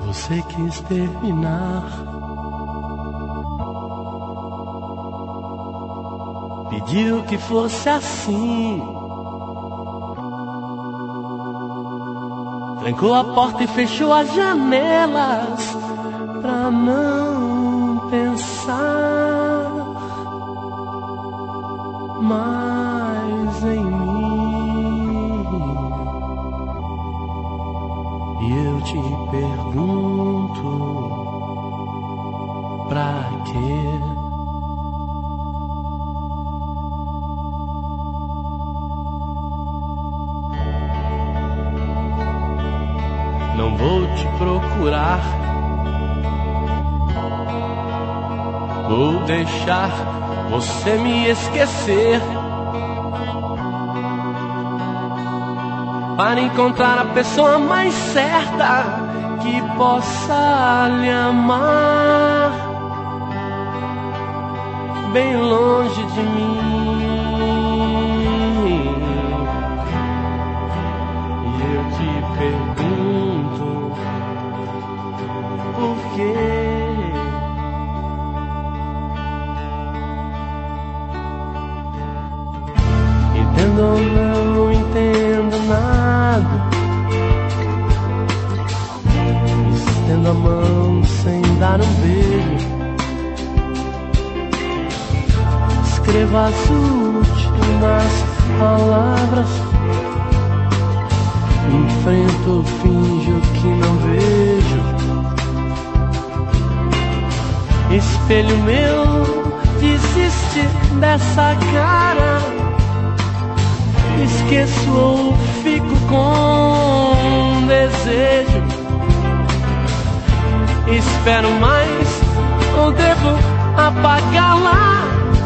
Você quis terminar, pediu que fosse assim, trancou a porta e fechou as janelas pra não pensar mais em mim. E eu te pergunto, pra quê? Não vou te procurar, vou deixar você me esquecer, para encontrar a pessoa mais certa que possa lhe amar, bem longe de mim. E eu te pergunto, por quê? Entendo ou não entendo nada, estendo a mão sem dar um beijo, escreva as últimas palavras, enfrento, finjo que não vejo. Espelho meu, desiste dessa cara, esqueço ou fico com desejo. Espero mais ou devo apagá-la?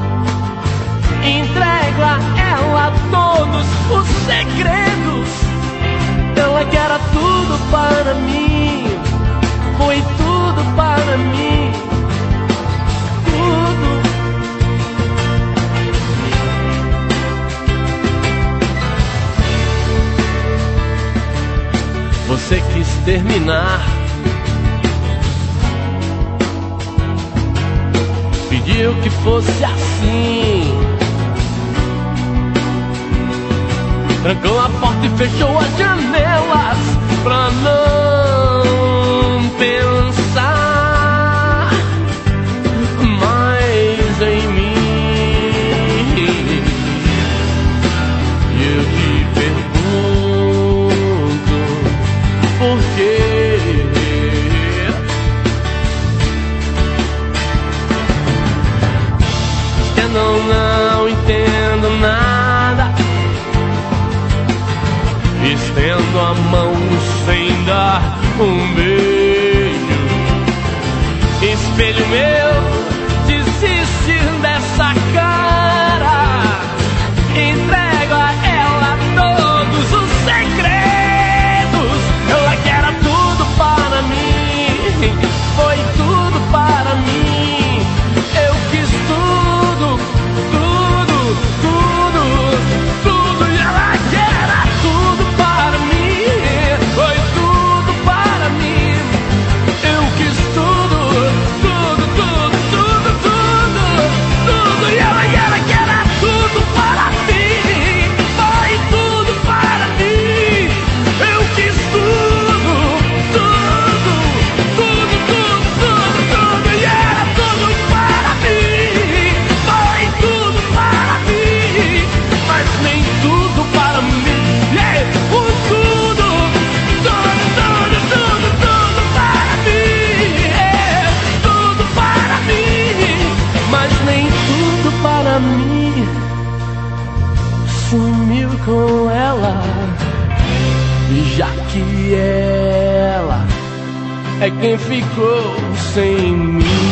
Entrego a ela todos os segredos. Ela que era tudo para mim, foi tudo para mim, tudo. Você quis terminar, pediu que fosse assim, trancou a porta e fechou as janelas pra não pensar mais em mim. E eu te pergunto, por quê? Eu não entendo nada, estendo a mão sem dar um beijo. Espelho meu, desiste dessa cara, entrego a ela todos os segredos. Ela que era tudo para mim, foi tudo para mim. Eu quis tudo, tudo, tudo, tudo. E ela que era tudo para mim, foi tudo para mim. Eu quis tudo, tudo, tudo, tudo, tudo, tudo. E ela que era tudo para mim, foi tudo para mim. Eu quis tudo, tudo, tudo, tudo, tudo, tudo. E era tudo para mim, foi tudo para mim, mas nem tudo para mim. O tudo, tudo, tudo, tudo, tudo para mim, tudo para mim, mas nem tudo para mim. Sumiu com ela, já que ela é quem ficou sem mim.